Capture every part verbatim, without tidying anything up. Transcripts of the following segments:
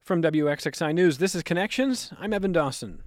From W X X I News, this is Connections. I'm Evan Dawson.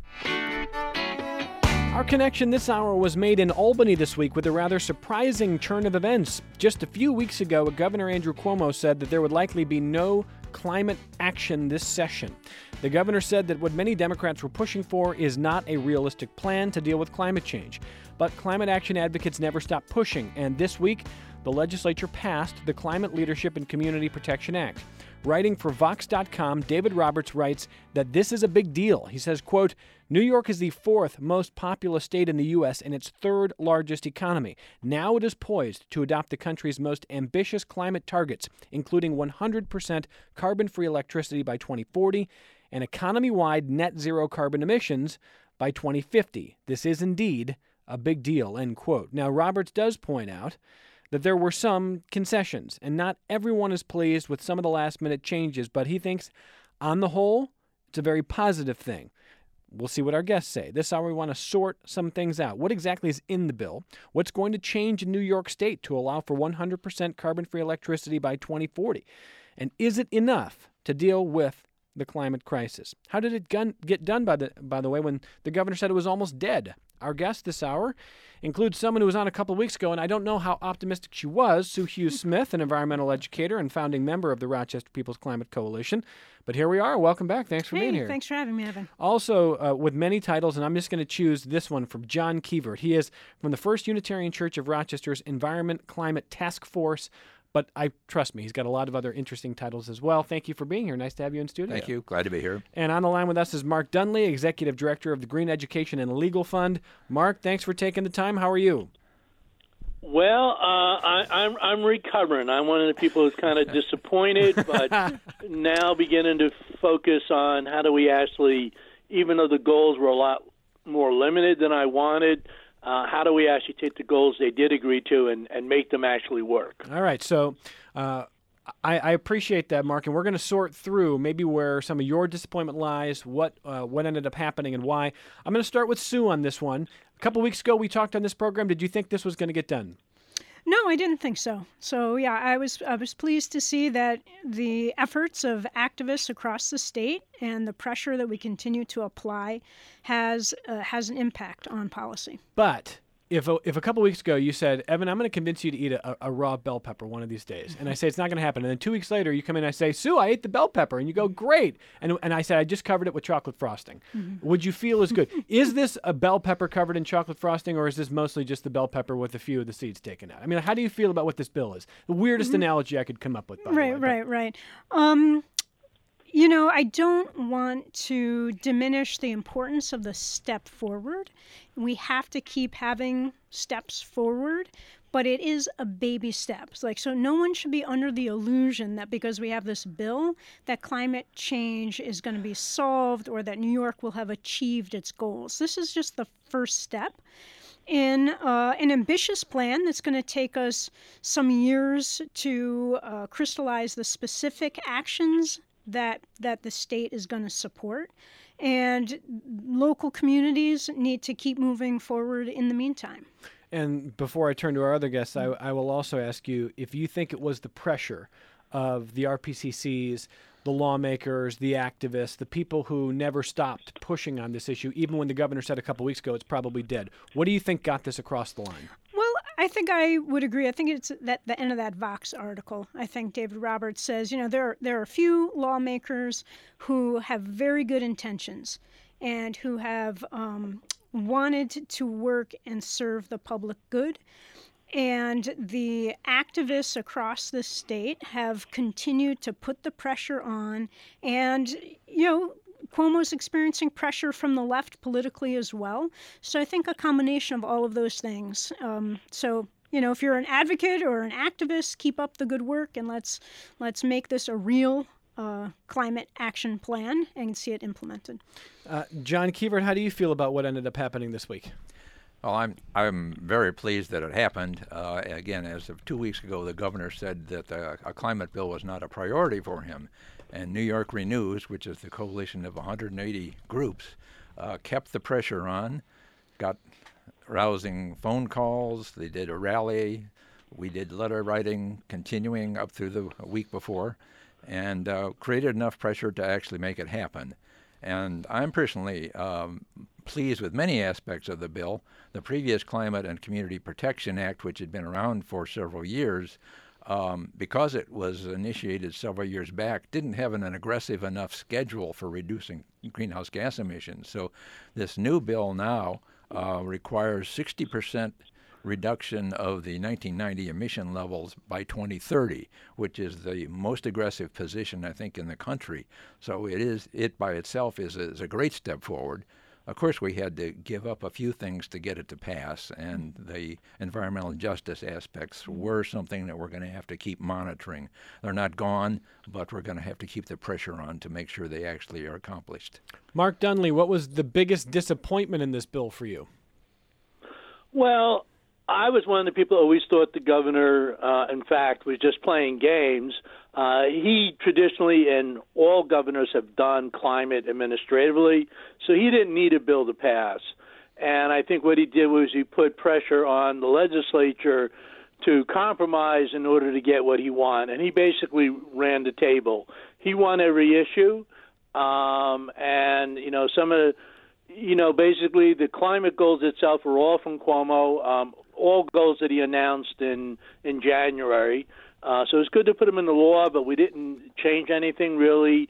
Our connection this hour was made in Albany this week with a rather surprising turn of events. Just a few weeks ago, Governor Andrew Cuomo said that there would likely be no climate action this session. The governor said that what many Democrats were pushing for is not a realistic plan to deal with climate change. But climate action advocates never stop pushing, and this week, the legislature passed the Climate Leadership and Community Protection Act. Writing for Vox dot com, David Roberts writes that this is a big deal. He says, quote, New York is the fourth most populous state in the U S and its third largest economy. Now it is poised to adopt the country's most ambitious climate targets, including one hundred percent carbon-free electricity by twenty forty and economy-wide net zero carbon emissions by twenty fifty. This is indeed a big deal, end quote. Now, Roberts does point out that there were some concessions, and not everyone is pleased with some of the last-minute changes, but he thinks, on the whole, it's a very positive thing. We'll see what our guests say. This hour, we want to sort some things out. What exactly is in the bill? What's going to change in New York State to allow for one hundred percent carbon-free electricity by twenty forty? And is it enough to deal with the climate crisis? How did it gun- get done, by the, by the way, when the governor said it was almost dead? Our guest this hour includes someone who was on a couple of weeks ago, and I don't know how optimistic she was, Sue Hughes-Smith, an environmental educator and founding member of the Rochester People's Climate Coalition. But here we are. Welcome back. Thanks for hey, being here. Thanks for having me, Evan. Also, uh, with many titles, and I'm just going to choose this one from John Keevert. He is from the First Unitarian Church of Rochester's Environment Climate Task Force. But I trust me, he's got a lot of other interesting titles as well. Thank you for being here. Nice to have you in studio. Thank you. Glad to be here. And on the line with us is Mark Dunley, Executive Director of the Green Education and Legal Fund. Mark, thanks for taking the time. How are you? Well, uh, I, I'm I'm recovering. I'm one of the people who's kind of disappointed, but now beginning to focus on how do we actually, even though the goals were a lot more limited than I wanted, Uh, how do we actually take the goals they did agree to and, and make them actually work? All right. So uh, I, I appreciate that, Mark, and we're going to sort through maybe where some of your disappointment lies, what uh, what ended up happening and why. I'm going to start with Sue on this one. A couple weeks ago, we talked on this program. Did you think this was going to get done? No, I didn't think so. So, yeah, I was I was pleased to see that the efforts of activists across the state and the pressure that we continue to apply has uh, has an impact on policy. But if a, if a couple weeks ago you said, Evan, I'm going to convince you to eat a, a raw bell pepper one of these days, and I say it's not going to happen, and then two weeks later you come in and I say, Sue, I ate the bell pepper, and you go, great, and and I said I just covered it with chocolate frosting. Mm-hmm. Would you feel as good? Is this a bell pepper covered in chocolate frosting, or is this mostly just the bell pepper with a few of the seeds taken out? I mean, how do you feel about what this bill is? The weirdest mm-hmm. analogy I could come up with. By right, the way, right, right. Um, You know, I don't want to diminish the importance of the step forward. We have to keep having steps forward, but it is a baby steps. Like, so no one should be under the illusion that because we have this bill, that climate change is going to be solved or that New York will have achieved its goals. This is just the first step in uh, an ambitious plan that's going to take us some years to uh, crystallize the specific actions that that the state is going to support, and local communities need to keep moving forward in the meantime. And before I turn to our other guests, I, I will also ask you if you think it was the pressure of the R P C Cs, the lawmakers, the activists, the people who never stopped pushing on this issue, even when the governor said a couple weeks ago it's probably dead. What do you think got this across the line? Well, I think I would agree. I think it's that the end of that Vox article. I think David Roberts says, you know, there are, there are a few lawmakers who have very good intentions and who have um, wanted to work and serve the public good. And the activists across the state have continued to put the pressure on. And, you know, Cuomo's experiencing pressure from the left politically as well. So I think a combination of all of those things. Um, so, you know, if you're an advocate or an activist, keep up the good work, and let's let's make this a real uh, climate action plan and see it implemented. Uh, John Keevert, how do you feel about what ended up happening this week? Well, I'm I'm very pleased that it happened. Uh, again, as of two weeks ago, the governor said that uh, a climate bill was not a priority for him. And New York Renews, which is the coalition of one hundred eighty groups, uh, kept the pressure on, got rousing phone calls. They did a rally. We did letter writing continuing up through the week before. and uh, created enough pressure to actually make it happen. And I'm personally um, pleased with many aspects of the bill. The previous Climate and Community Protection Act, which had been around for several years, um, because it was initiated several years back, didn't have an, an aggressive enough schedule for reducing greenhouse gas emissions. So this new bill now uh, requires sixty percent reduction of the nineteen ninety emission levels by twenty thirty, which is the most aggressive position, I think, in the country. So it is it by itself is a, is a great step forward. Of course, we had to give up a few things to get it to pass, and the environmental justice aspects were something that we're going to have to keep monitoring. They're not gone, but we're going to have to keep the pressure on to make sure they actually are accomplished. Mark Dunlea, what was the biggest disappointment in this bill for you? Well, I was one of the people who always thought the governor, uh, in fact, was just playing games. Uh, he traditionally, and all governors have done climate administratively, so he didn't need a bill to pass. And I think what he did was he put pressure on the legislature to compromise in order to get what he wanted. And he basically ran the table. He won every issue. Um, and, you know, some of the, you know, basically the climate goals itself were all from Cuomo, um, all goals that he announced in, in January. Uh, so it's good to put them in the law, but we didn't change anything really,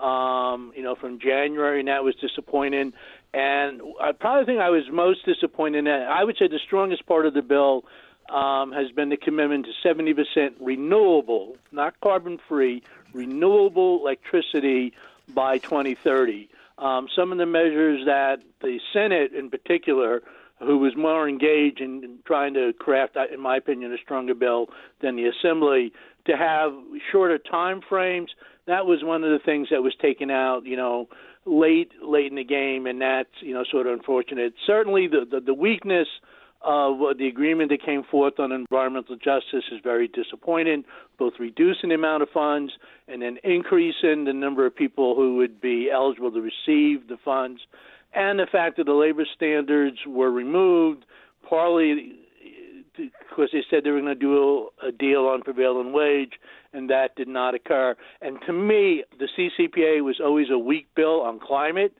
um, you know, from January, and that was disappointing. And I probably think I was most disappointed in that. I would say the strongest part of the bill um, has been the commitment to seventy percent renewable, not carbon-free, renewable electricity by twenty thirty. Um, some of the measures that the Senate in particular, who was more engaged in trying to craft, in my opinion, a stronger bill than the Assembly, to have shorter time frames. That was one of the things that was taken out, you know, late, late in the game, and that's, you know, sort of unfortunate. Certainly, the the, the weakness of the agreement that came forth on environmental justice is very disappointing, both reducing the amount of funds and then increasing the number of people who would be eligible to receive the funds. And the fact that the labor standards were removed, partly because they said they were going to do a deal on prevailing wage, and that did not occur. And to me, the C C P A was always a weak bill on climate.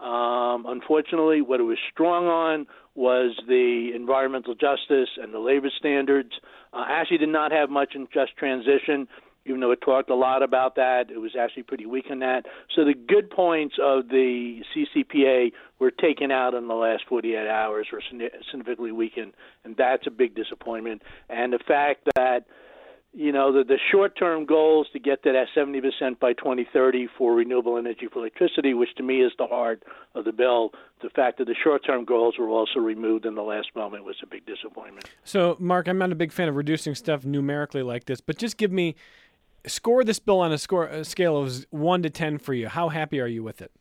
Um, unfortunately, what it was strong on was the environmental justice and the labor standards. Uh, actually did not have much in just transition. Even though it talked a lot about that, it was actually pretty weak on that. So the good points of the C C P A were taken out in the last forty-eight hours, or significantly weakened, and that's a big disappointment. And the fact that, you know, the, the short-term goals to get to that seventy percent by twenty thirty for renewable energy for electricity, which to me is the heart of the bill, the fact that the short-term goals were also removed in the last moment was a big disappointment. So, Mark, I'm not a big fan of reducing stuff numerically like this, but just give me score this bill on a score a scale of one to ten for you. How happy are you with it?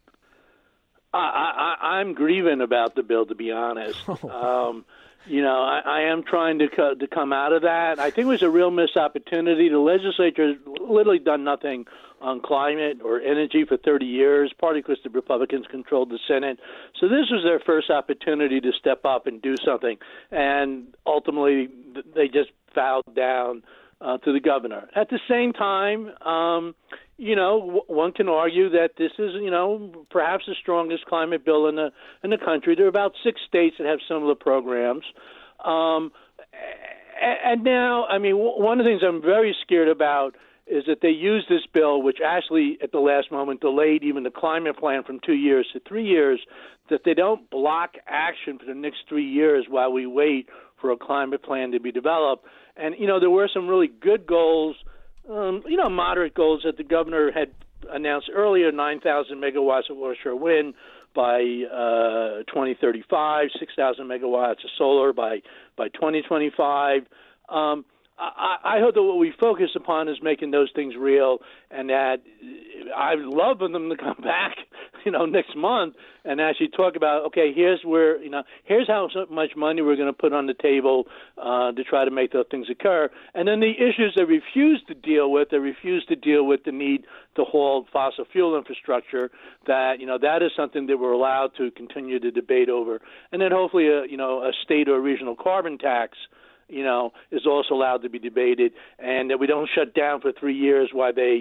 I, I, I'm grieving about the bill, to be honest. Oh. Um, you know, I, I am trying to co- to come out of that. I think it was a real missed opportunity. The legislature has literally done nothing on climate or energy for thirty years, partly because the Republicans controlled the Senate. So this was their first opportunity to step up and do something, and ultimately they just bowed down Uh, to the governor. At the same time, um, you know, w- one can argue that this is, you know, perhaps the strongest climate bill in the in the country. There are about six states that have similar programs. Um, and, and now, I mean, w- one of the things I'm very scared about is that they use this bill, which actually at the last moment delayed even the climate plan from two years to three years, that they don't block action for the next three years while we wait for a climate plan to be developed. And, you know, there were some really good goals, um, you know, moderate goals that the governor had announced earlier, nine thousand megawatts of offshore wind by uh, twenty thirty-five, six thousand megawatts of solar by, by twenty twenty-five. Um, I, I hope that what we focus upon is making those things real, and that I'd love for them to come back, you know, next month and actually talk about, okay, here's where, you know, here's how much money we're going to put on the table uh, to try to make those things occur. And then the issues they refuse to deal with, they refuse to deal with the need to halt fossil fuel infrastructure, that, you know, that is something that we're allowed to continue to debate over. And then hopefully, a, you know, a state or regional carbon tax, you know, is also allowed to be debated, and that we don't shut down for three years while they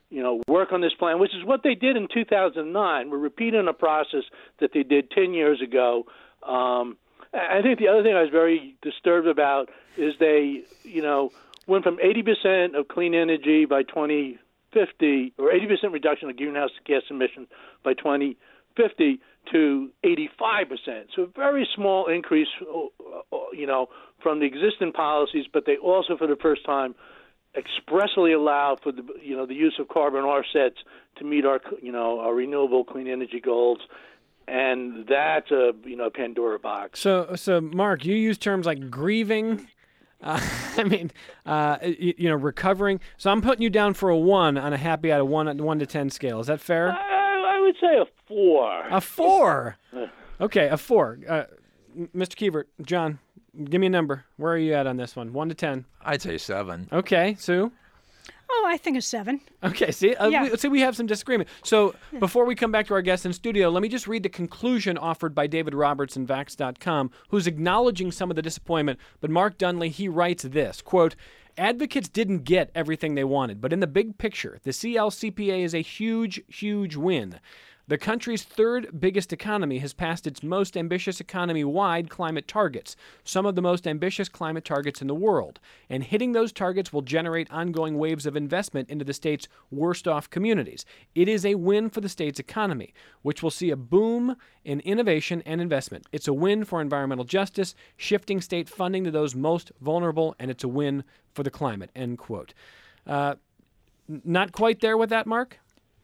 you know, work on this plan, which is what they did in two thousand nine. We're repeating a process that they did ten years ago. Um, I think the other thing I was very disturbed about is they, you know, went from eighty percent of clean energy by twenty fifty, or eighty percent reduction of greenhouse gas emissions by twenty fifty to eighty-five percent. So a very small increase, you know, from the existing policies, but they also, for the first time, expressly allow for the, you know, the use of carbon offsets to meet our, you know, our renewable clean energy goals. And that's a, you know, Pandora box. So, so Mark, you use terms like grieving. Uh, I mean, uh, you, you know, recovering. So I'm putting you down for a one on a happy out of one one to ten scale. Is that fair? I, I would say a four. A four. Okay, a four. Uh, Mister Keevert, John, give me a number. Where are you at on this one? One to ten. I'd say seven. Okay, Sue. Oh, I think a seven. Okay, see, uh, Yeah. we, see, we have some disagreement. So before we come back to our guest in studio, let me just read the conclusion offered by David Roberts in Vax dot com, who's acknowledging some of the disappointment. But Mark Dunley, he writes this, quote, advocates didn't get everything they wanted, but in the big picture, the C L C P A is a huge, huge win. The country's third biggest economy has passed its most ambitious economy-wide climate targets, some of the most ambitious climate targets in the world. And hitting those targets will generate ongoing waves of investment into the state's worst-off communities. It is a win for the state's economy, which will see a boom in innovation and investment. It's a win for environmental justice, shifting state funding to those most vulnerable, and it's a win for the climate, end quote. Uh, not quite there with that, Mark?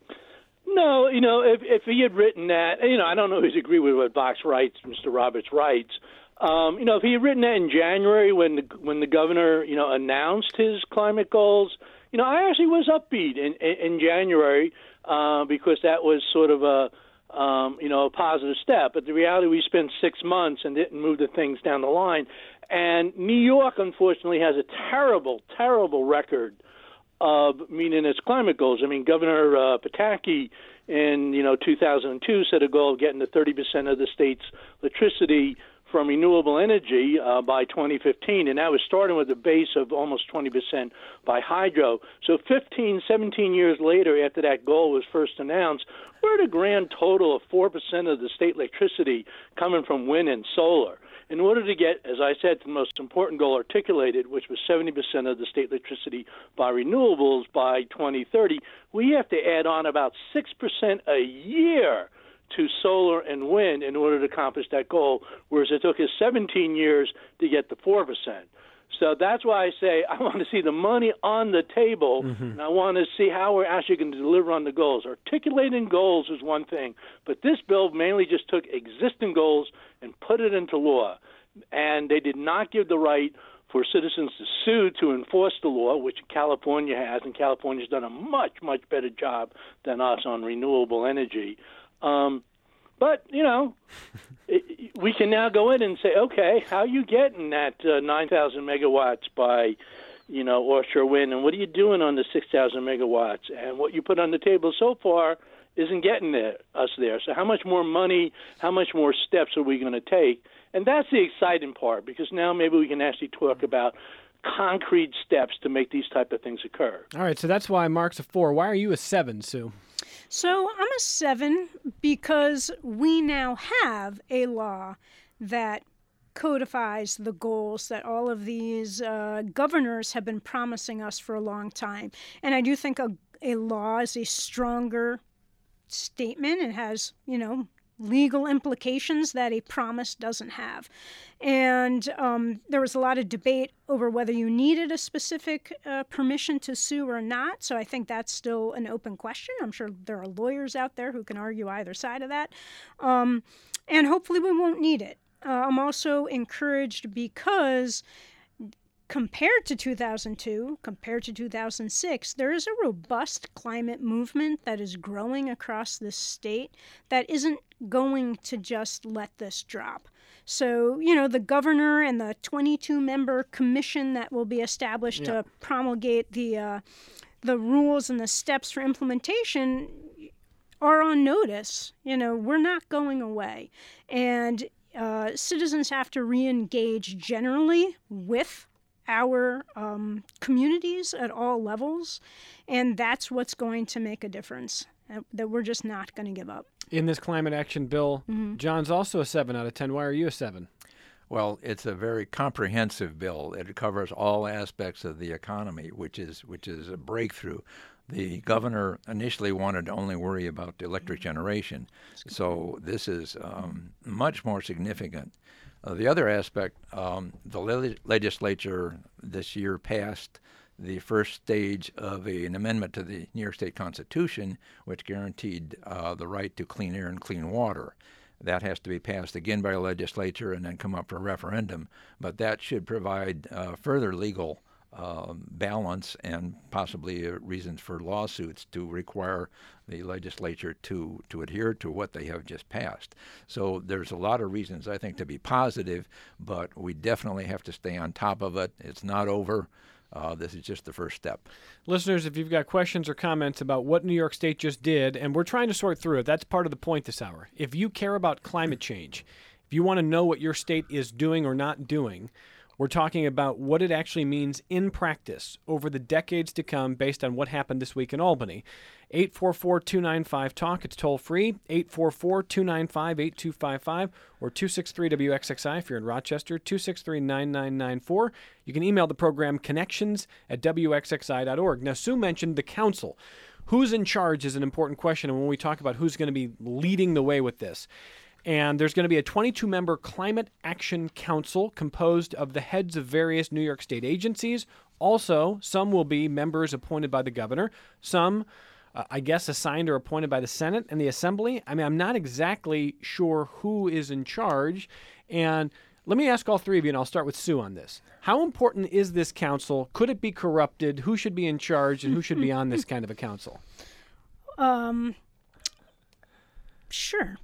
No, you know, if if he had written that, you know, I don't always agree with what Vox writes, Mister Roberts writes. Um, you know, if he had written that in January when the when the governor, you know, announced his climate goals, you know, I actually was upbeat in in, in January uh, because that was sort of a um, you know a positive step. But the reality, we spent six months and didn't move the things down the line. And New York, unfortunately, has a terrible, terrible record of meeting its climate goals. I mean, Governor uh, Pataki in, you know, two thousand two set a goal of getting to thirty percent of the state's electricity from renewable energy uh, by twenty fifteen, and that was starting with a base of almost twenty percent by hydro. So fifteen, seventeen years later, after that goal was first announced, we're at a grand total of four percent of the state electricity coming from wind and solar. In order to get, as I said, the most important goal articulated, which was seventy percent of the state electricity by renewables by twenty thirty, we have to add on about six percent a year to solar and wind in order to accomplish that goal, whereas it took us seventeen years to get to four percent. So that's why I say I want to see the money on the table, mm-hmm. and I want to see how we're actually going to deliver on the goals. Articulating goals is one thing, but this bill mainly just took existing goals and put it into law. And they did not give the right for citizens to sue to enforce the law, which California has, and California's done a much, much better job than us on renewable energy. Um, But, you know, it, we can now go in and say, okay, how are you getting that uh, nine thousand megawatts by, you know, offshore wind, and what are you doing on the six thousand megawatts? And what you put on the table so far isn't getting there, us there. So how much more money, how much more steps are we going to take? And that's the exciting part, because now maybe we can actually talk about concrete steps to make these type of things occur. All right, so that's why Mark's a four. Why are you a seven, Sue? So I'm a seven because we now have a law that codifies the goals that all of these uh, governors have been promising us for a long time. And I do think a, a law is a stronger statement. It has, you know, legal implications that a promise doesn't have. And um, there was a lot of debate over whether you needed a specific uh, permission to sue or not. So I think that's still an open question. I'm sure there are lawyers out there who can argue either side of that. Um, and hopefully we won't need it. Uh, I'm also encouraged because compared to two thousand two, compared to two thousand six, there is a robust climate movement that is growing across this state that isn't going to just let this drop. So, you know, the governor and the twenty-two member commission that will be established yeah. to promulgate the uh, the rules and the steps for implementation are on notice. You know, we're not going away. And uh, citizens have to re-engage generally with our um, communities at all levels, and that's what's going to make a difference, uh, that we're just not going to give up. In this climate action bill, mm-hmm. John's also a seven out of ten. Why are you a seven? Well, it's a very comprehensive bill. It covers all aspects of the economy, which is which is a breakthrough. The governor initially wanted to only worry about the electric generation, so this is um, much more significant. Uh, the other aspect, um, the le- legislature this year passed the first stage of a, an amendment to the New York State Constitution, which guaranteed uh, the right to clean air and clean water. That has to be passed again by a legislature and then come up for a referendum. But that should provide uh, further legal uh, balance and possibly uh, reasons for lawsuits to require the legislature to, to adhere to what they have just passed. So there's a lot of reasons, I think, to be positive, but we definitely have to stay on top of it. It's not over. Uh, this is just the first step. Listeners, if you've got questions or comments about what New York State just did, and we're trying to sort through it, that's part of the point this hour. If you care about climate change, if you want to know what your state is doing or not doing, we're talking about what it actually means in practice over the decades to come based on what happened this week in Albany. eight four four, two nine five, talk. It's toll free, eight four four, two nine five, eight two five five, or two six three W X X I if you're in Rochester, two six three, nine nine nine four. You can email the program connections at W X X I dot org. Now, Sue mentioned the council. Who's in charge is an important question, and when we talk about who's going to be leading the way with this. And there's going to be a twenty-two member Climate Action Council composed of the heads of various New York State agencies. Also, some will be members appointed by the governor. Some, uh, I guess, assigned or appointed by the Senate and the Assembly. I mean, I'm not exactly sure who is in charge. And let me ask all three of you, and I'll start with Sue on this. How important is this council? Could it be corrupted? Who should be in charge, and who should be on this kind of a council? Um, sure.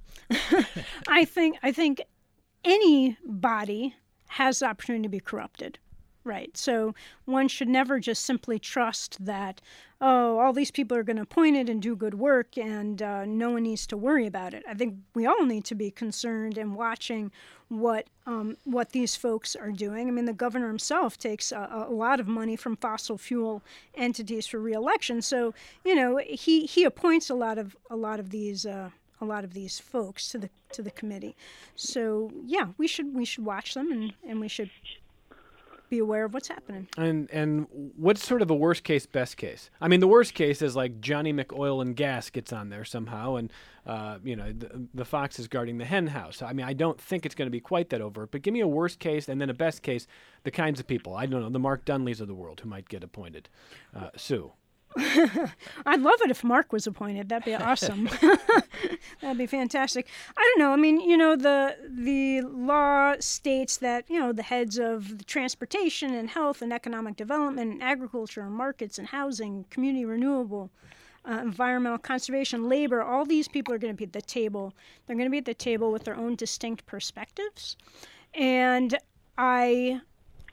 I think I think any body has the opportunity to be corrupted, right? So one should never just simply trust that, oh, all these people are going to appoint it and do good work, and uh, no one needs to worry about it. I think we all need to be concerned and watching what um, what these folks are doing. I mean, the governor himself takes a, a lot of money from fossil fuel entities for reelection, so you know he he appoints a lot of a lot of these. Uh, a lot of these folks to the to the committee. So yeah, we should we should watch them and, and we should be aware of what's happening. And and what's sort of a worst case, best case? I mean, the worst case is like Johnny McOil and Gas gets on there somehow, and uh, you know the, the fox is guarding the hen house. I mean, I don't think it's going to be quite that overt, but give me a worst case and then a best case. The kinds of people, I don't know, the Mark Dunleys of the world who might get appointed. Uh, Sue. I'd love it if Mark was appointed. That'd be awesome. That'd be fantastic. I don't know. I mean, you know, the the law states that, you know, the heads of the transportation and health and economic development and agriculture and markets and housing, community renewable, uh, environmental conservation, labor, all these people are going to be at the table. They're going to be at the table with their own distinct perspectives. And I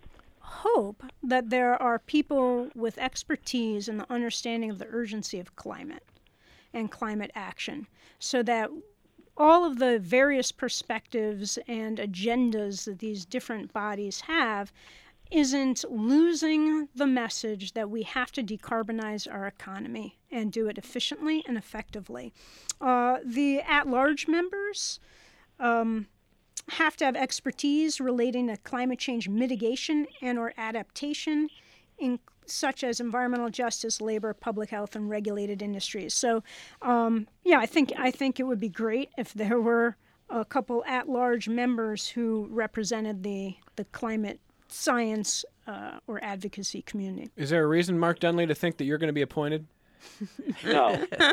hope that there are people with expertise in the understanding of the urgency of climate and climate action, so that all of the various perspectives and agendas that these different bodies have isn't losing the message that we have to decarbonize our economy and do it efficiently and effectively. Uh, the at-large members um, have to have expertise relating to climate change mitigation and or adaptation, in, such as environmental justice, labor, public health, and regulated industries. So, um, yeah, I think I think it would be great if there were a couple at-large members who represented the the climate science uh, or advocacy community. Is there a reason, Mark Dunley, to think that you're going to be appointed? No.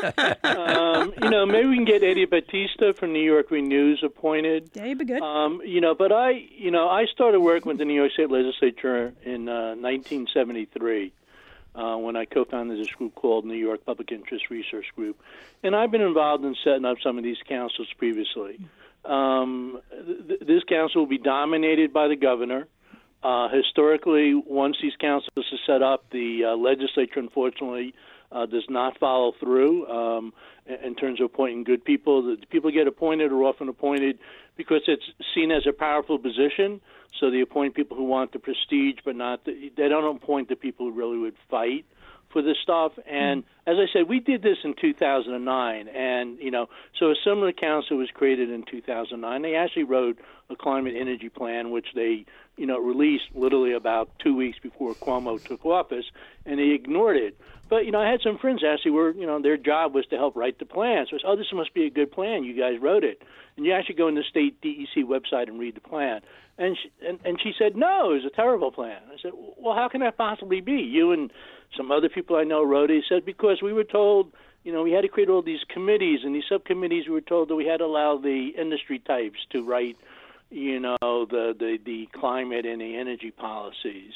um, you know, maybe we can get Eddie Batista from New York Renews appointed. Yeah, you'd be good. Um, you know, but I, you know, I started working with the New York State Legislature in uh, nineteen seventy-three uh, when I co-founded this group called New York Public Interest Research Group. And I've been involved in setting up some of these councils previously. Um, th- this council will be dominated by the governor. Uh, historically, once these councils are set up, the uh, legislature, unfortunately, uh, does not follow through um, in terms of appointing good people. The people get appointed are often appointed because it's seen as a powerful position. So they appoint people who want the prestige, but not the, they don't appoint the people who really would fight for this stuff. And mm-hmm. as I said, we did this in two thousand nine, and you know, so a similar council was created in two thousand nine. They actually wrote a climate energy plan, which they, you know, released literally about two weeks before Cuomo took office, and they ignored it. But you know, I had some friends actually were, you know, their job was to help write the plan. So I said, oh, this must be a good plan. You guys wrote it, and you actually go on the state D E C website and read the plan. And she, and, and she said, no, it was a terrible plan. I said, well, how can that possibly be? You and some other people I know wrote it. He said, because we were told, you know, we had to create all these committees, and these subcommittees, we were told that we had to allow the industry types to write, you know, the, the, the climate and the energy policies.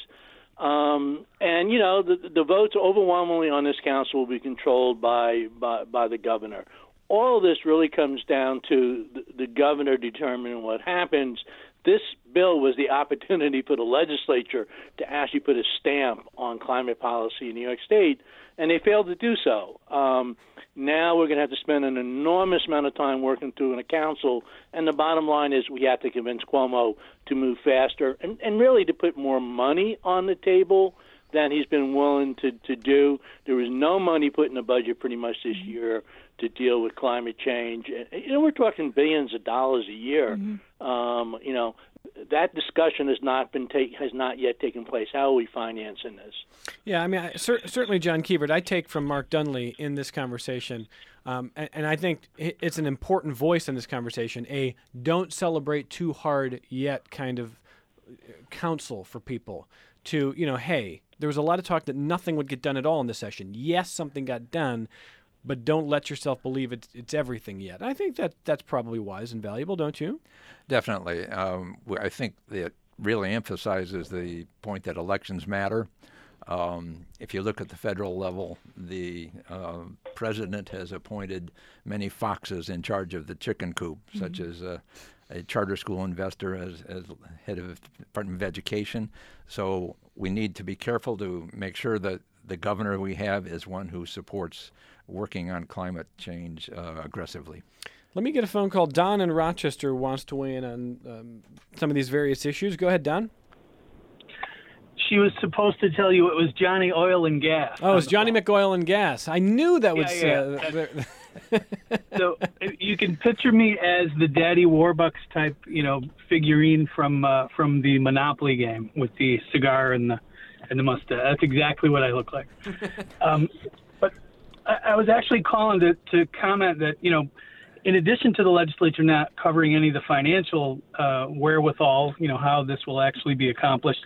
Um, and, you know, the, the votes overwhelmingly on this council will be controlled by, by, by the governor. All of this really comes down to the, the governor determining what happens. This bill was the opportunity for the legislature to actually put a stamp on climate policy in New York State, and they failed to do so. Um, now we're going to have to spend an enormous amount of time working through in a council, and the bottom line is we have to convince Cuomo to move faster and, and really to put more money on the table than he's been willing to, to do. There was no money put in the budget pretty much this year to deal with climate change. You know, we're talking billions of dollars a year. Mm-hmm. Um, you know, that discussion has not been take has not yet taken place. How are we financing this? Yeah, I mean, I, cer- certainly, John Keevert, I take from Mark Dunlea in this conversation, um, and, and I think it's an important voice in this conversation, a don't celebrate too hard yet kind of counsel for people to, you know, hey, there was a lot of talk that nothing would get done at all in this session. Yes, something got done, but don't let yourself believe it's, it's everything yet. I think that that's probably wise and valuable, don't you? Definitely. Um, I think it really emphasizes the point that elections matter. Um, if you look at the federal level, the uh, president has appointed many foxes in charge of the chicken coop, mm-hmm. such as uh, a charter school investor as, as head of Department of Education. So we need to be careful to make sure that the governor we have is one who supports working on climate change uh, aggressively. Let me get a phone call. Don in Rochester wants to weigh in on um, some of these various issues. Go ahead, Don. She was supposed to tell you it was Johnny Oil and Gas. Oh, it's Johnny McOil and Gas. I knew that was... Yeah, yeah. Uh, so you can picture me as the Daddy Warbucks type, you know, figurine from uh, from the Monopoly game with the cigar and the and the mustache. That's exactly what I look like. um, but I, I was actually calling to, to comment that, you know, in addition to the legislature not covering any of the financial uh, wherewithal, you know, how this will actually be accomplished,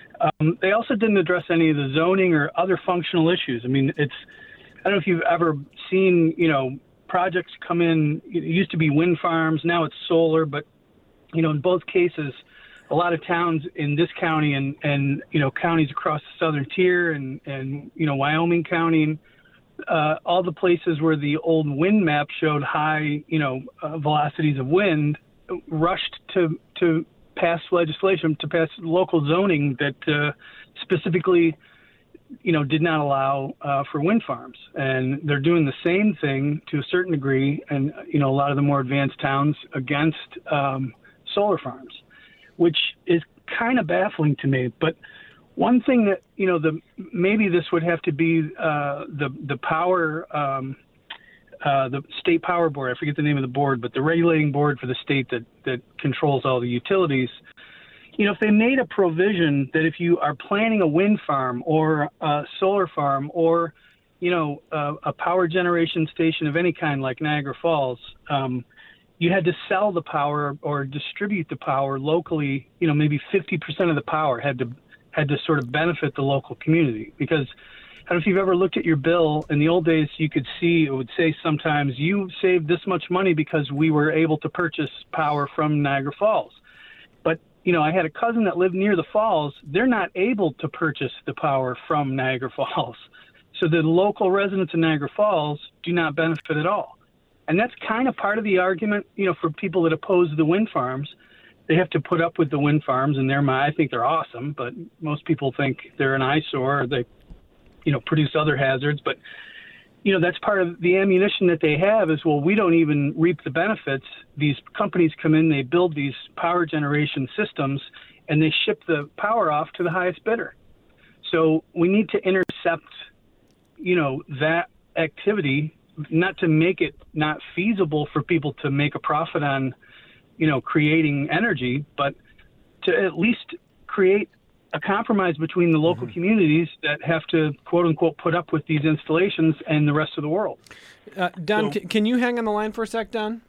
um, they also didn't address any of the zoning or other functional issues. I mean, it's, I don't know if you've ever seen, you know, projects come in. It used to be wind farms, now it's solar, but, you know, in both cases, a lot of towns in this county and, and you know, counties across the southern tier and, and you know, Wyoming County, and, uh, all the places where the old wind map showed high, you know, uh, velocities of wind, rushed to to pass legislation, to pass local zoning that uh, specifically, you know, did not allow uh, for wind farms. And they're doing the same thing to a certain degree, and, you know, a lot of the more advanced towns against um, solar farms, which is kind of baffling to me. But one thing that, you know, the maybe this would have to be uh, the the power, um, uh, the state power board. I forget the name of the board, but the regulating board for the state that, that controls all the utilities. You know, if they made a provision that if you are planning a wind farm or a solar farm or, you know, a, a power generation station of any kind like Niagara Falls, um, you had to sell the power or distribute the power locally. You know, maybe fifty percent of the power had to had to sort of benefit the local community. Because I don't know if you've ever looked at your bill. In the old days, you could see, it would say sometimes, you saved this much money because we were able to purchase power from Niagara Falls. But, you know, I had a cousin that lived near the falls. They're not able to purchase the power from Niagara Falls. So the local residents of Niagara Falls do not benefit at all. And that's kind of part of the argument, you know, for people that oppose the wind farms. They have to put up with the wind farms, and they're, I think they're awesome, but most people think they're an eyesore. Or they, you know, produce other hazards. But, you know, that's part of the ammunition that they have is, well, we don't even reap the benefits. These companies come in, they build these power generation systems, and they ship the power off to the highest bidder. So we need to intercept, you know, that activity, not to make it not feasible for people to make a profit on, you know, creating energy, but to at least create a compromise between the local mm-hmm. communities that have to, quote unquote, put up with these installations and the rest of the world. Uh, Don, so, c- can you hang on the line for a sec, Don?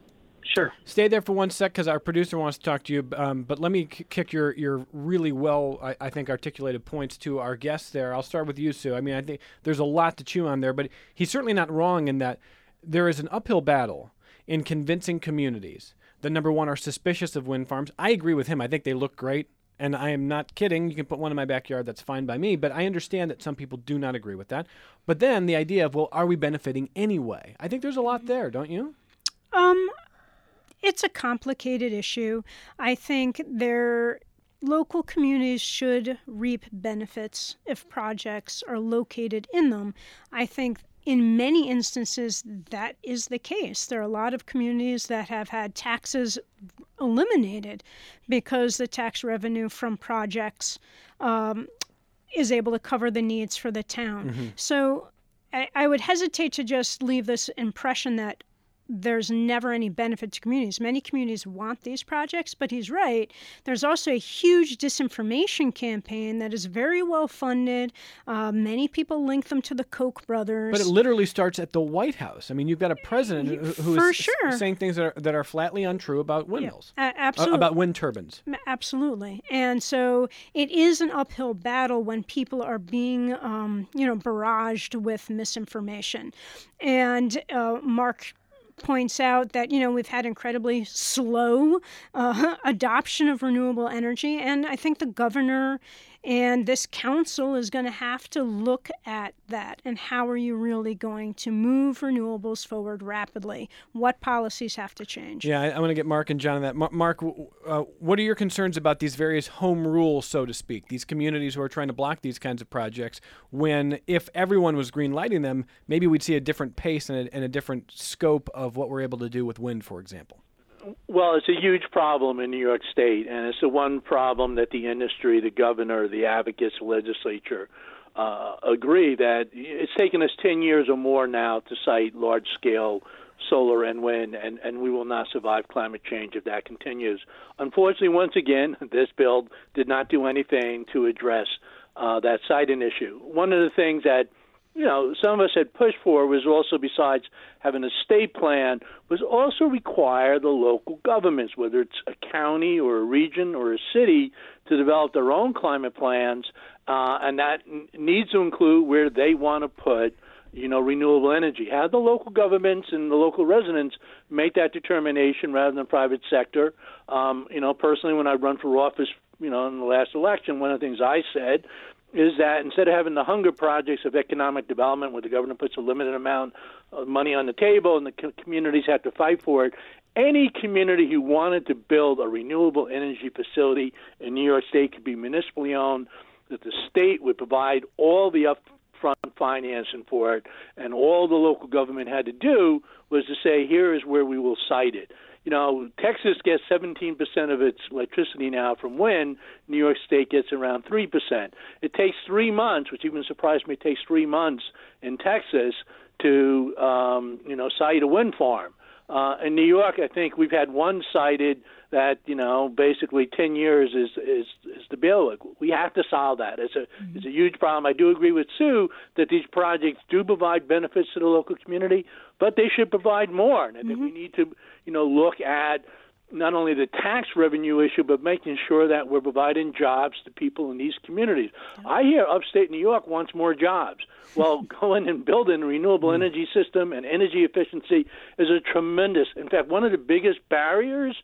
Sure. Stay there for one sec because our producer wants to talk to you. Um, but let me k- kick your, your really well, I, I think, articulated points to our guests there. I'll start with you, Sue. I mean, I think there's a lot to chew on there, but he's certainly not wrong in that there is an uphill battle in convincing communities that, number one, are suspicious of wind farms. I agree with him. I think they look great. And I am not kidding. You can put one in my backyard. That's fine by me. But I understand that some people do not agree with that. But then the idea of, well, are we benefiting anyway? I think there's a lot there, don't you? Um, it's a complicated issue. I think their local communities should reap benefits if projects are located in them. I think in many instances, that is the case. There are a lot of communities that have had taxes eliminated because the tax revenue from projects um, is able to cover the needs for the town. Mm-hmm. So I, I would hesitate to just leave this impression that there's never any benefit to communities. Many communities want these projects, but he's right. There's also a huge disinformation campaign that is very well funded. Uh, many people link them to the Koch brothers. But it literally starts at the White House. I mean, you've got a president who, who For is sure. s- saying things that are, that are flatly untrue about windmills. Yeah, uh, absolutely. Uh, about wind turbines. Absolutely. And so it is an uphill battle when people are being, um, you know, barraged with misinformation. And uh, Mark points out that, you know, we've had incredibly slow uh, adoption of renewable energy. And I think the governor and this council is going to have to look at that. And how are you really going to move renewables forward rapidly? What policies have to change? Yeah, I, I want to get Mark and John on that. Ma- Mark, uh, what are your concerns about these various home rules, so to speak, these communities who are trying to block these kinds of projects, when if everyone was green lighting them, maybe we'd see a different pace and a, and a different scope of what we're able to do with wind, for example? Well, it's a huge problem in New York State, and it's the one problem that the industry, the governor, the advocates, the legislature uh, agree that it's taken us ten years or more now to site large-scale solar and wind, and, and we will not survive climate change if that continues. Unfortunately, once again, this bill did not do anything to address uh, that siting issue. One of the things that you know, some of us had pushed for was also, besides having a state plan, was also require the local governments, whether it's a county or a region or a city, to develop their own climate plans, uh, and that n- needs to include where they want to put, you know, renewable energy. Have the local governments and the local residents make that determination rather than the private sector. Um, you know, personally, when I run for office, you know, in the last election, one of the things I said is that instead of having the hunger projects of economic development where the government puts a limited amount of money on the table and the co- communities have to fight for it, any community who wanted to build a renewable energy facility in New York State could be municipally owned, that the state would provide all the upfront financing for it, and all the local government had to do was to say, here is where we will site it. You know, Texas gets seventeen percent of its electricity now from wind. New York State gets around three percent. It takes three months, which even surprised me, it takes three months in Texas to, um, you know, site a wind farm. Uh, in New York, I think we've had one sited that, you know, basically ten years is is, is the bill. We have to solve that. It's a mm-hmm. it's a huge problem. I do agree with Sue that these projects do provide benefits to the local community, but they should provide more. And I think mm-hmm. we need to, you know, look at not only the tax revenue issue, but making sure that we're providing jobs to people in these communities. Yeah. I hear upstate New York wants more jobs. Well, going and building a renewable mm. energy system and energy efficiency is a tremendous, in fact, one of the biggest barriers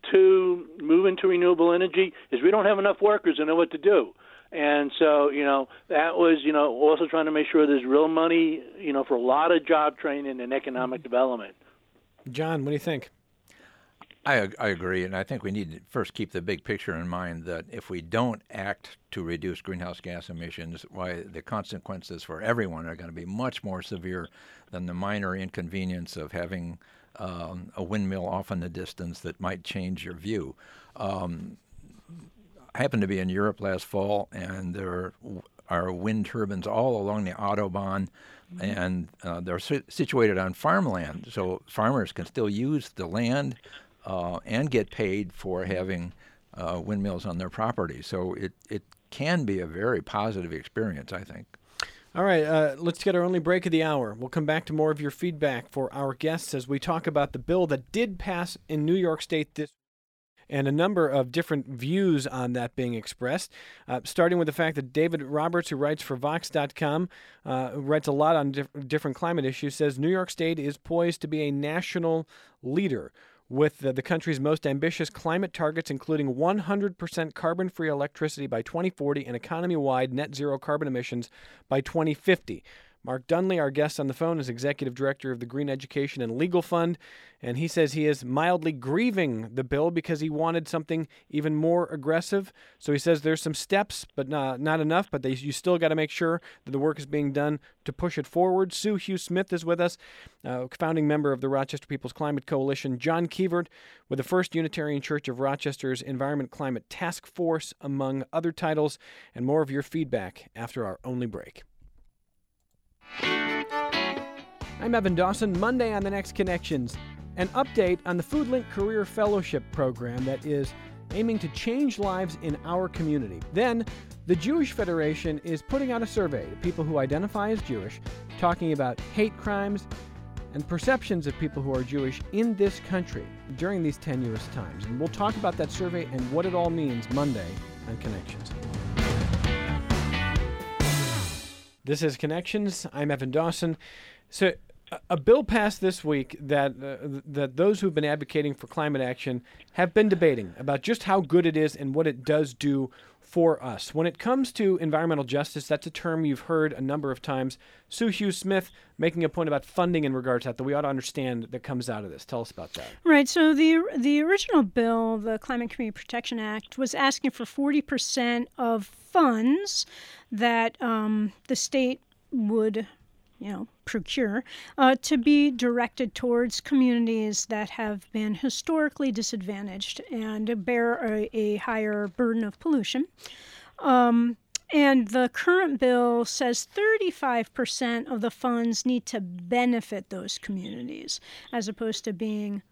to moving to renewable energy is we don't have enough workers to know what to do. And so, you know, that was, you know, also trying to make sure there's real money, you know, for a lot of job training and economic development. John, what do you think? I, I agree, and I think we need to first keep the big picture in mind that if we don't act to reduce greenhouse gas emissions, why the consequences for everyone are going to be much more severe than the minor inconvenience of having um, a windmill off in the distance that might change your view. Um, I happened to be in Europe last fall, and there are wind turbines all along the Autobahn, mm-hmm. and uh, they're si- situated on farmland, so farmers can still use the land Uh, and get paid for having uh, windmills on their property. So it, it can be a very positive experience, I think. All right, uh, let's get our only break of the hour. We'll come back to more of your feedback for our guests as we talk about the bill that did pass in New York State this and a number of different views on that being expressed, uh, starting with the fact that David Roberts, who writes for Vox dot com, uh, writes a lot on diff- different climate issues, says New York State is poised to be a national leader with the, the country's most ambitious climate targets, including one hundred percent carbon-free electricity by twenty forty and economy-wide net zero carbon emissions by twenty fifty. Mark Dunley, our guest on the phone, is executive director of the Green Education and Legal Fund, and he says he is mildly grieving the bill because he wanted something even more aggressive. So he says there's some steps, but not, not enough, but they, you still got to make sure that the work is being done to push it forward. Sue Hughes Smith is with us, uh, founding member of the Rochester People's Climate Coalition. John Keevert with the First Unitarian Church of Rochester's Environment Climate Task Force, among other titles, and more of your feedback after our only break. I'm Evan Dawson. Monday on The Next Connections, an update on the FoodLink Career Fellowship program that is aiming to change lives in our community. Then, the Jewish Federation is putting out a survey to people who identify as Jewish, talking about hate crimes and perceptions of people who are Jewish in this country during these tenuous times. And we'll talk about that survey and what it all means Monday on Connections. This is Connections. I'm Evan Dawson. So a bill passed this week that uh, that those who've been advocating for climate action have been debating about just how good it is and what it does do for us. When it comes to environmental justice, that's a term you've heard a number of times. Sue Hughes Smith making a point about funding in regards to that that we ought to understand that comes out of this. Tell us about that. Right. So the the original bill, the Climate Community Protection Act, was asking for forty percent of funds that um, the state would, you know, procure uh, to be directed towards communities that have been historically disadvantaged and bear a, a higher burden of pollution. Um, and the current bill says thirty-five percent of the funds need to benefit those communities, as opposed to being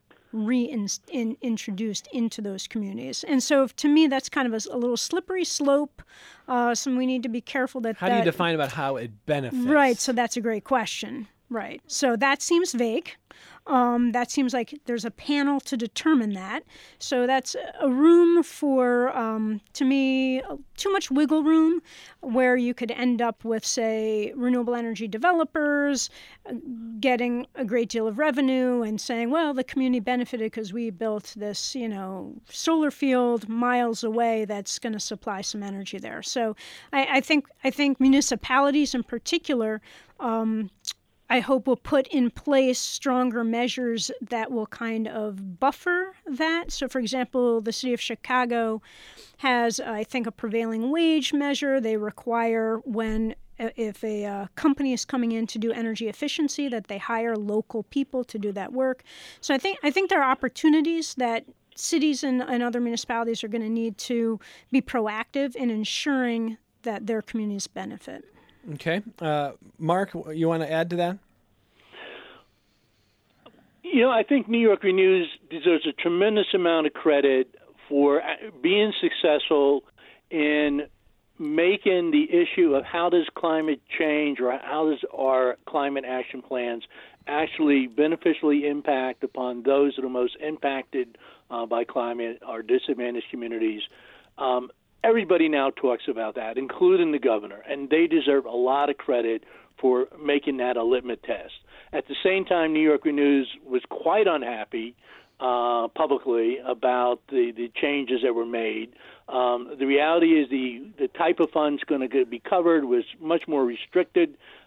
reintroduced into those communities. And so to me, that's kind of a, a little slippery slope. Uh, so we need to be careful that How that, do you define about how it benefits? Right, so that's a great question. Right. So that seems vague. Um, that seems like there's a panel to determine that. So that's a room for, um, to me, too much wiggle room where you could end up with, say, renewable energy developers getting a great deal of revenue and saying, well, the community benefited because we built this, you know, solar field miles away that's going to supply some energy there. So I, I think I think municipalities in particular, um, I hope will put in place stronger measures that will kind of buffer that. So, for example, the city of Chicago has, I think, a prevailing wage measure. They require when, if a uh, company is coming in to do energy efficiency, that they hire local people to do that work. So I think I think there are opportunities that cities and, and other municipalities are going to need to be proactive in ensuring that their communities benefit. Okay. Uh, Mark, you want to add to that? You know, I think New York Renews deserves a tremendous amount of credit for being successful in making the issue of how does climate change or how does our climate action plans actually beneficially impact upon those that are most impacted uh, by climate, our disadvantaged communities. Um, Everybody now talks about that, including the governor, and they deserve a lot of credit for making that a litmus test. At the same time, New York Renews was quite unhappy uh, publicly about the, the changes that were made. Um, the reality is the, the type of funds going to be covered was much more restricted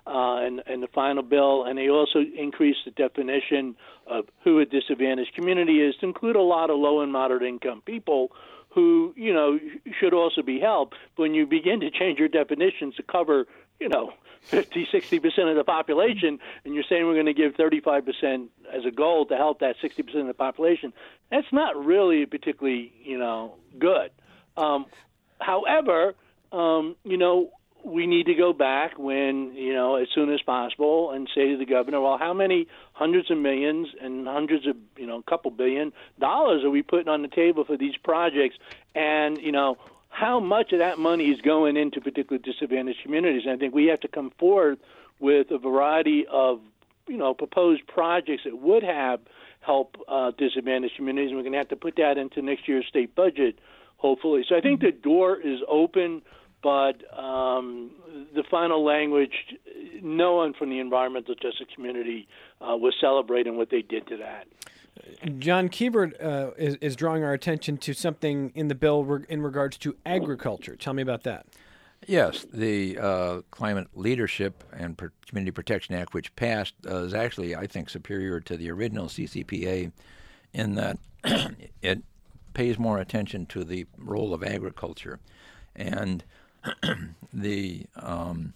uh, in, in the final bill, and they also increased the definition of who a disadvantaged community is to include a lot of low and moderate income people who, you know, should also be helped. When you begin to change your definitions to cover, you know, fifty, sixty percent of the population, and you're saying we're going to give thirty-five percent as a goal to help that sixty percent of the population, that's not really particularly, you know, good. Um, however, um, you know, we need to go back when, you know, as soon as possible and say to the governor, well, how many hundreds of millions and hundreds of, you know, a couple billion dollars are we putting on the table for these projects? And, you know, how much of that money is going into particularly disadvantaged communities? And I think we have to come forward with a variety of, you know, proposed projects that would have help uh, disadvantaged communities. And we're going to have to put that into next year's state budget, hopefully. So I think the door is open. But um, the final language, no one from the environmental justice community uh, was celebrating what they did to that. John Keibert uh, is, is drawing our attention to something in the bill re- in regards to agriculture. Tell me about that. Yes, the uh, Climate Leadership and Pro- Community Protection Act, which passed, uh, is actually, I think, superior to the original C C P A in that it pays more attention to the role of agriculture. And the um,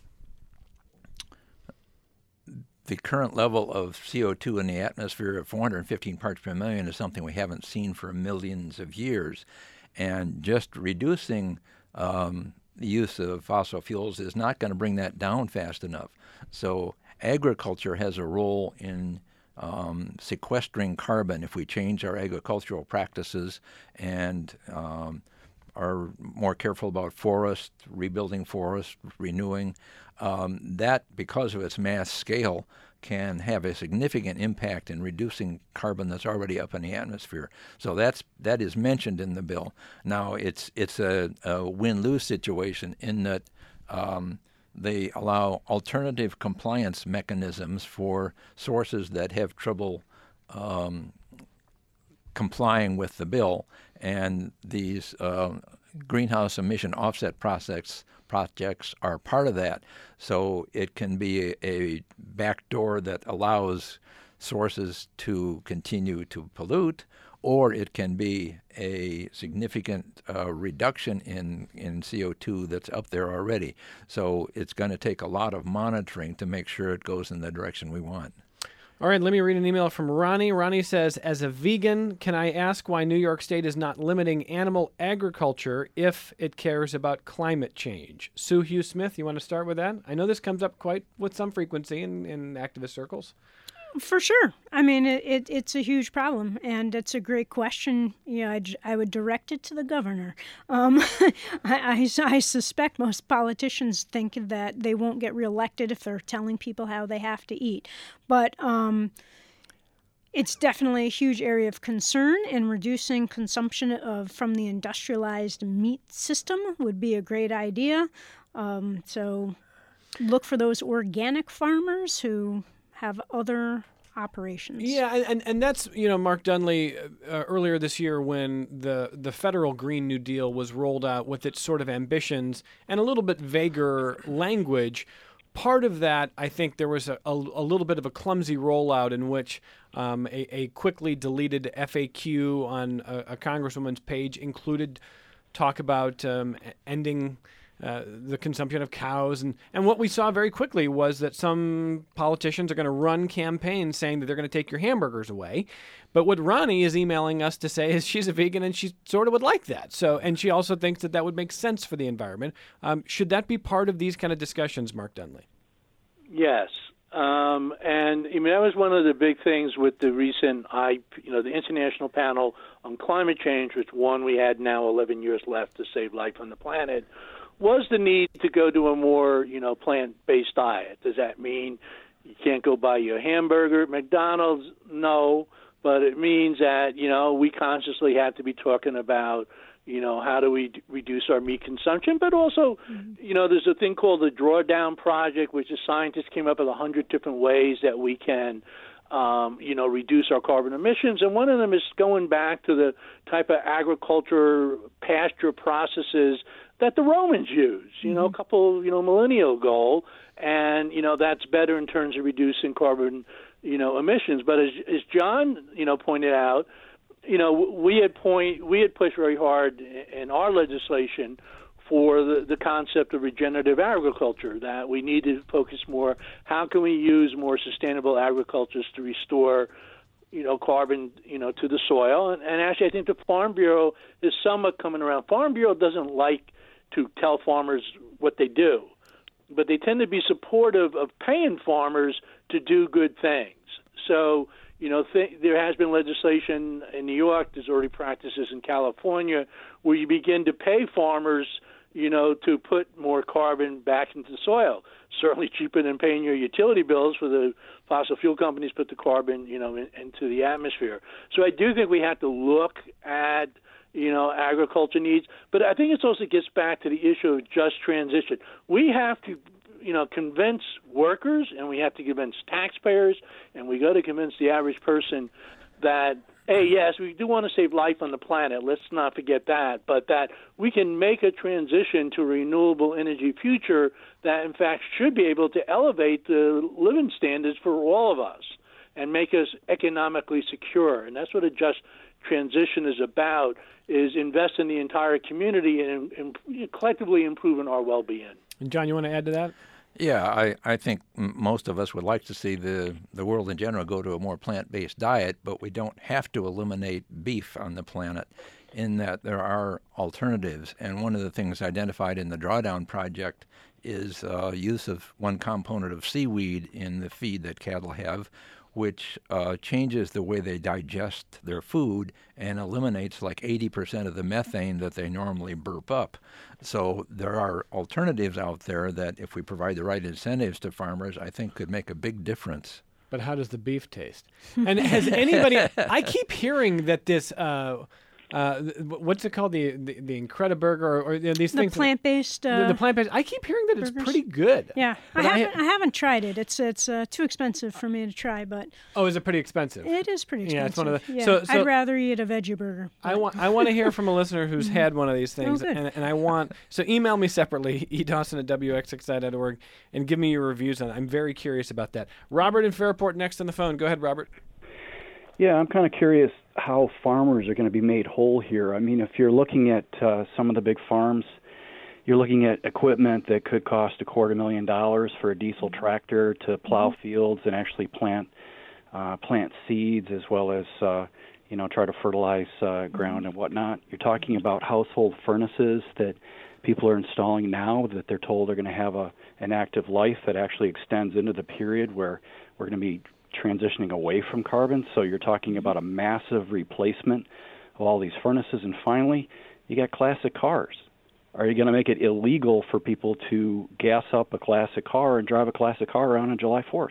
the current level of C O two in the atmosphere of four hundred fifteen parts per million is something we haven't seen for millions of years, and just reducing um, the use of fossil fuels is not going to bring that down fast enough. So agriculture has a role in um, sequestering carbon if we change our agricultural practices and um, are more careful about forests, rebuilding forests, renewing. Um, that, because of its mass scale, can have a significant impact in reducing carbon that's already up in the atmosphere. So that's that is mentioned in the bill. Now it's it's a, a win-lose situation in that um, they allow alternative compliance mechanisms for sources that have trouble um, complying with the bill, and these uh, greenhouse emission offset projects projects are part of that. So it can be a, a backdoor that allows sources to continue to pollute, or it can be a significant uh, reduction in, in C O two that's up there already. So it's going to take a lot of monitoring to make sure it goes in the direction we want. All right, let me read an email from Ronnie. Ronnie says, as a vegan, can I ask why New York State is not limiting animal agriculture if it cares about climate change? Sue Hughes Smith, you want to start with that? I know this comes up quite with some frequency in, in activist circles. For sure. I mean, it, it, it's a huge problem, and it's a great question. Yeah, I'd, I would direct it to the governor. Um, I, I, I suspect most politicians think that they won't get reelected if they're telling people how they have to eat. But um, it's definitely a huge area of concern, and reducing consumption of from the industrialized meat system would be a great idea. Um, so look for those organic farmers who have other operations. Yeah, and, and that's, you know, Mark Dunley, uh, earlier this year when the, the federal Green New Deal was rolled out with its sort of ambitions and a little bit vaguer language, part of that, I think there was a, a, a little bit of a clumsy rollout in which um, a, a quickly deleted F A Q on a, a congresswoman's page included talk about um, ending Uh, the consumption of cows. And, and what we saw very quickly was that some politicians are going to run campaigns saying that they're going to take your hamburgers away. But what Ronnie is emailing us to say is she's a vegan and she sort of would like that. So, and she also thinks that that would make sense for the environment. Um, should that be part of these kind of discussions, Mark Dunley? Yes. Um, and I mean, that was one of the big things with the recent, I, you know, the International Panel on Climate Change, which one we had now eleven years left to save life on the planet, was the need to go to a more, you know, plant-based diet. Does that mean you can't go buy your hamburger at McDonald's? No, but it means that, you know, we consciously have to be talking about, you know, how do we d- reduce our meat consumption, but also, mm-hmm. you know, there's a thing called the Drawdown Project, which the scientists came up with a hundred different ways that we can Um, you know, reduce our carbon emissions. And one of them is going back to the type of agriculture, pasture processes that the Romans used, you know, a couple, you know, millennia ago. And, you know, that's better in terms of reducing carbon, you know, emissions. But as, as John, you know, pointed out, you know, we had point we had pushed very hard in our legislation for the, the concept of regenerative agriculture, that we need to focus more, how can we use more sustainable agricultures to restore, you know, carbon, you know, to the soil. And, and actually, I think the Farm Bureau is somewhat coming around. Farm Bureau doesn't like to tell farmers what they do, but they tend to be supportive of paying farmers to do good things. So, you know, th- there has been legislation in New York, there's already practices in California, where you begin to pay farmers, you know, to put more carbon back into the soil. Certainly cheaper than paying your utility bills for the fossil fuel companies put the carbon, you know, in, into the atmosphere. So I do think we have to look at, you know, agriculture needs. But I think it also gets back to the issue of just transition. We have to, you know, convince workers, and we have to convince taxpayers, and we got to convince the average person that, hey, yes, we do want to save life on the planet. Let's not forget that. But that we can make a transition to a renewable energy future that, in fact, should be able to elevate the living standards for all of us and make us economically secure. And that's what a just transition is about, is invest in the entire community and, and collectively improving our well-being. And John, you want to add to that? Yeah, I, I think m- most of us would like to see the, the world in general go to a more plant-based diet, but we don't have to eliminate beef on the planet, in that there are alternatives. And one of the things identified in the Drawdown Project is uh, use of one component of seaweed in the feed that cattle have, which uh, changes the way they digest their food and eliminates like eighty percent of the methane that they normally burp up. So there are alternatives out there that, if we provide the right incentives to farmers, I think could make a big difference. But how does the beef taste? And has anybody, I keep hearing that this, uh, uh, what's it called, the the, the Incrediburger, or, or you know, these The things? plant-based. Uh, the, the plant-based. I keep hearing that burgers. it's pretty good. Yeah, I But I haven't. ha- I, haven't tried it. It's it's uh, too expensive for me to try, but Oh, is it pretty expensive? it is pretty expensive. Yeah, it's one of the- Yeah, so- so- I'd rather eat a veggie burger. I but- want I want to hear from a listener who's had one of these things, good. and, and I want so email me separately, e dawson at w x x i dot org, and give me your reviews on it. I'm very curious about that. Robert in Fairport next on the phone. Go ahead, Robert. Yeah, I'm kind of curious how farmers are going to be made whole here. I mean, if you're looking at uh, some of the big farms, you're looking at equipment that could cost a quarter million dollars for a diesel tractor to plow mm-hmm. fields and actually plant uh, plant seeds, as well as uh, you know try to fertilize uh, ground and whatnot. You're talking about household furnaces that people are installing now that they're told are going to have a an active life that actually extends into the period where we're going to be transitioning away from carbon. So you're talking about a massive replacement of all these furnaces. And finally, you got classic cars. Are you going to make it illegal for people to gas up a classic car and drive a classic car around on July fourth?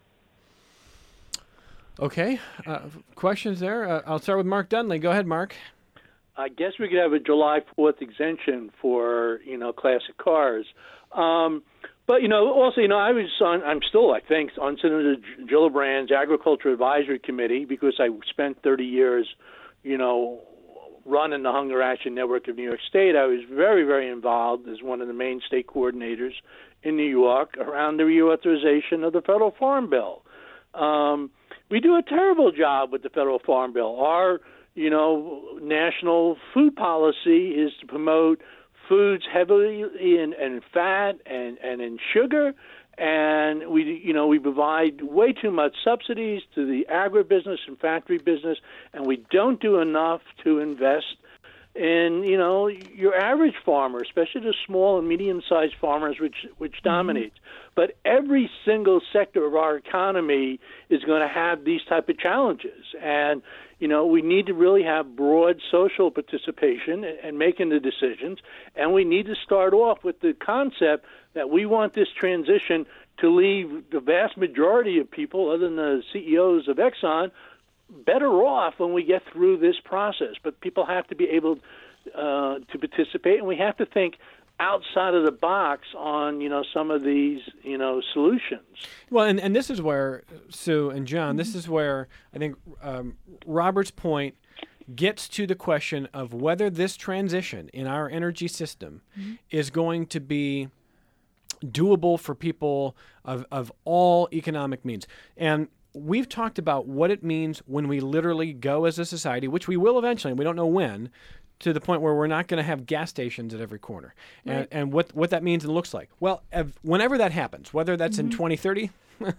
Okay. Uh, questions there? Uh, I'll start with Mark Dunley. Go ahead, Mark. I guess we could have a July fourth exemption for, you know, classic cars. Um, but, you know, also, you know, I was on, I'm still, I think, on Senator Gillibrand's Agriculture Advisory Committee because I spent thirty years, you know, running the Hunger Action Network of New York State. I was very, very involved as one of the main state coordinators in New York around the reauthorization of the federal farm bill. Um, we do a terrible job with the federal farm bill. Our, you know, national food policy is to promote foods heavily in, in fat and, and in sugar, and we, you know, we provide way too much subsidies to the agribusiness and factory business, and we don't do enough to invest in, you know, your average farmer, especially the small and medium-sized farmers, which which mm-hmm. dominates. But every single sector of our economy is going to have these type of challenges, and you know, we need to really have broad social participation and making the decisions, and we need to start off with the concept that we want this transition to leave the vast majority of people, other than the C E Os of Exxon, better off when we get through this process. But people have to be able uh, to participate, and we have to think outside of the box on, you know, some of these, you know, solutions. Well, and, and this is where, Sue and John, this is where I think um, Robert's point gets to the question of whether this transition in our energy system mm-hmm. is going to be doable for people of, of all economic means. And we've talked about what it means when we literally go as a society, which we will eventually, and we don't know when, to the point where we're not going to have gas stations at every corner. Right. And, and what, what that means and looks like. Well, if, whenever that happens, whether that's mm-hmm. in twenty thirty,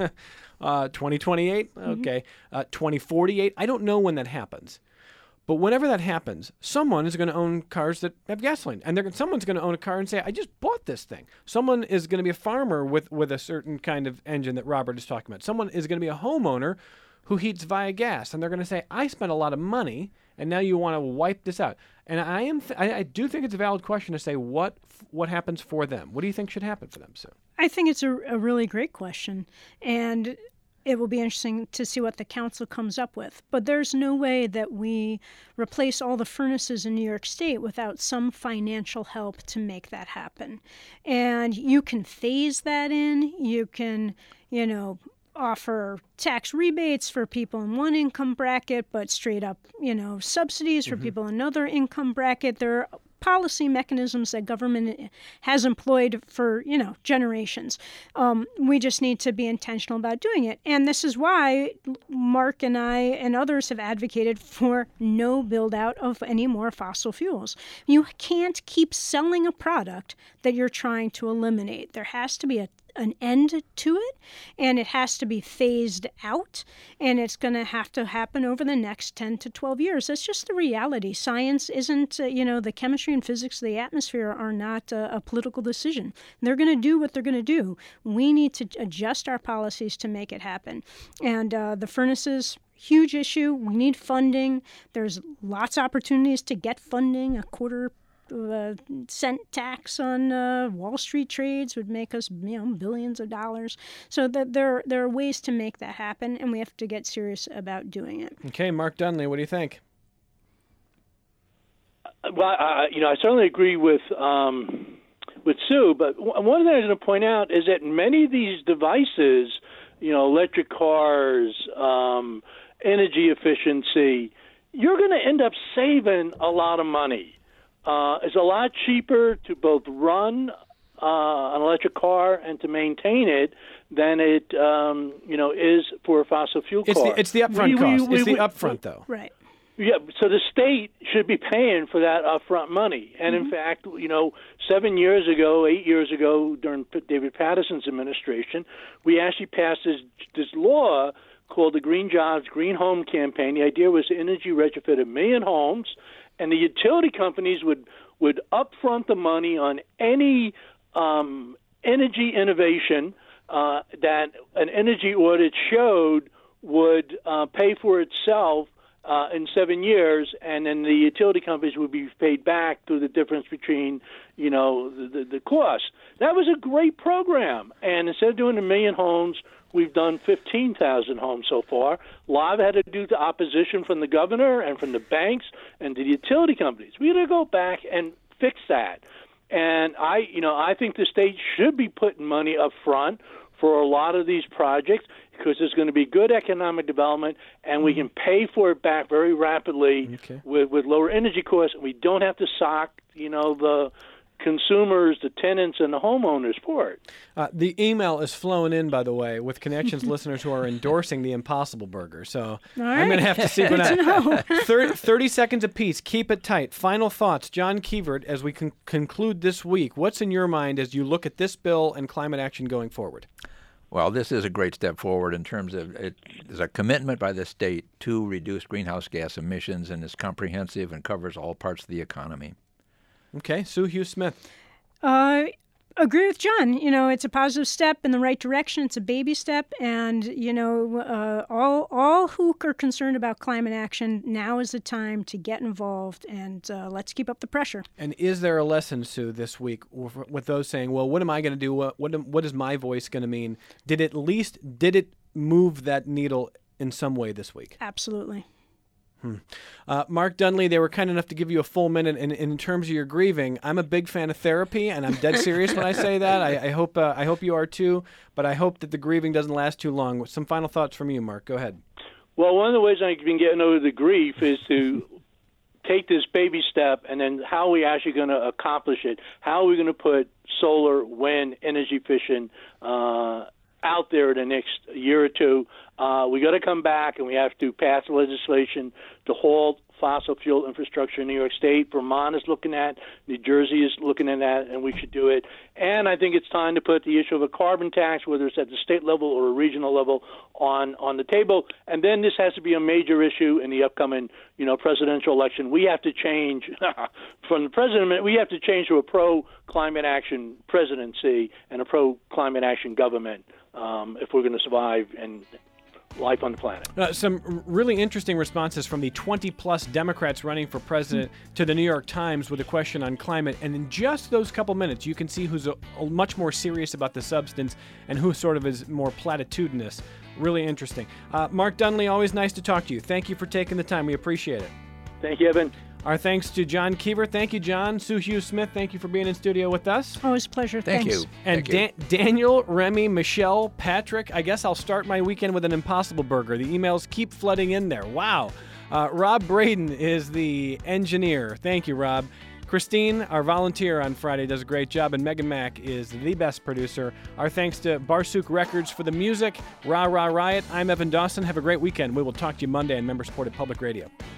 uh, twenty twenty-eight, mm-hmm. okay, uh, twenty forty-eight, I don't know when that happens. But whenever that happens, someone is going to own cars that have gasoline. And they're, someone's going to own a car and say, I just bought this thing. Someone is going to be a farmer with, with a certain kind of engine that Robert is talking about. Someone is going to be a homeowner who heats via gas. And they're going to say, I spent a lot of money, and now you want to wipe this out. And I am, th- I, I do think it's a valid question to say what what happens for them. What do you think should happen for them, Sue? I think it's a, a really great question. And it will be interesting to see what the council comes up with. But there's no way that we replace all the furnaces in New York State without some financial help to make that happen. And you can phase that in. You can, you know, offer tax rebates for people in one income bracket, but straight up, you know, subsidies for mm-hmm. people in another income bracket. There are policy mechanisms that government has employed for, you know, generations. Um, we just need to be intentional about doing it. And this is why Mark and I and others have advocated for no build out of any more fossil fuels. You can't keep selling a product that you're trying to eliminate. There has to be a an end to it, and it has to be phased out, and it's going to have to happen over the next ten to twelve years. That's just the reality. Science isn't, uh, you know, the chemistry and physics of the atmosphere are not uh, a political decision. They're going to do what they're going to do. We need to adjust our policies to make it happen. And uh, the furnaces, huge issue. We need funding. There's lots of opportunities to get funding. A quarter Uh, cent tax on uh, Wall Street trades would make us, you know, billions of dollars. So that there there are ways to make that happen, and we have to get serious about doing it. Okay, Mark Dunley, what do you think? Well, I, you know, I certainly agree with um, with Sue, but one thing I was going to point out is that many of these devices, you know, electric cars, um, energy efficiency, you're going to end up saving a lot of money. Uh, it's a lot cheaper to both run uh, an electric car and to maintain it than it, um, you know, is for a fossil fuel it's car. The, it's the upfront we, cost. We, it's we, the we, upfront, though. Right. Yeah, so the state should be paying for that upfront money. And mm-hmm. in fact, you know, seven years ago, eight years ago, during David Patterson's administration, we actually passed this, this law called the Green Jobs, Green Home Campaign. The idea was to energy retrofit a million homes, and the utility companies would, would upfront the money on any um, energy innovation uh, that an energy audit showed would uh, pay for itself uh, in seven years, and then the utility companies would be paid back through the difference between, you know, the, the, the cost. That was a great program, and instead of doing a million homes, we've done fifteen thousand homes so far. A lot of it had to do with the opposition from the governor and from the banks and the utility companies. We got to go back and fix that. And I, you know, I think the state should be putting money up front for a lot of these projects because there's going to be good economic development, and we can pay for it back very rapidly okay. with, with lower energy costs. And we don't have to sock, you know, the consumers, the tenants, and the homeowners for it. Uh, the email is flowing in, by the way, with Connections listeners who are endorsing the Impossible Burger. So right. I'm going to have to seek one out. thirty, thirty seconds apiece. Keep it tight. Final thoughts. John Keevert, as we con- conclude this week, what's in your mind as you look at this bill and climate action going forward? Well, this is a great step forward in terms of it. There's a commitment by the state to reduce greenhouse gas emissions, and is comprehensive and covers all parts of the economy. Okay, Sue Hughes Smith. Uh, agree with John. You know, it's a positive step in the right direction. It's a baby step, and you know, uh, all all who are concerned about climate action, now is the time to get involved, and uh, let's keep up the pressure. And is there a lesson, Sue, this week with those saying, "Well, what am I going to do? What what what is my voice going to mean?" Did it at least did it move that needle in some way this week? Absolutely. Hmm. Uh, Mark Dunley, they were kind enough to give you a full minute. And in terms of your grieving, I'm a big fan of therapy, and I'm dead serious when I say that. I, I hope uh, I hope you are too. But I hope that the grieving doesn't last too long. Some final thoughts from you, Mark. Go ahead. Well, one of the ways I've been getting over the grief is to take this baby step, and then how are we actually going to accomplish it? How are we going to put solar, wind, energy efficient uh, out there in the next year or two? Uh, we got to come back, and we have to pass legislation to halt fossil fuel infrastructure in New York State. Vermont is looking at, New Jersey is looking at that, and we should do it. And I think it's time to put the issue of a carbon tax, whether it's at the state level or a regional level, on on the table. And then this has to be a major issue in the upcoming, you know, presidential election. We have to change from the president. We have to change to a pro-climate action presidency and a pro-climate action government um, if we're going to survive and life on the planet. Uh, some really interesting responses from the twenty-plus Democrats running for president to the New York Times with a question on climate. And in just those couple minutes, you can see who's a, a much more serious about the substance and who sort of is more platitudinous. Really interesting. Uh, Mark Dunlea, always nice to talk to you. Thank you for taking the time. We appreciate it. Thank you, Evan. Our thanks to John Keever. Thank you, John. Sue Hughes Smith, thank you for being in studio with us. Always a pleasure. Thank Thanks. you. And Thank you. Dan- Daniel, Remy, Michelle, Patrick, I guess I'll start my weekend with an Impossible Burger. The emails keep flooding in there. Wow. Uh, Rob Braden is the engineer. Thank you, Rob. Christine, our volunteer on Friday, does a great job, and Megan Mack is the best producer. Our thanks to Barsook Records for the music. Rah, rah, riot. I'm Evan Dawson. Have a great weekend. We will talk to you Monday on member-supported Public Radio.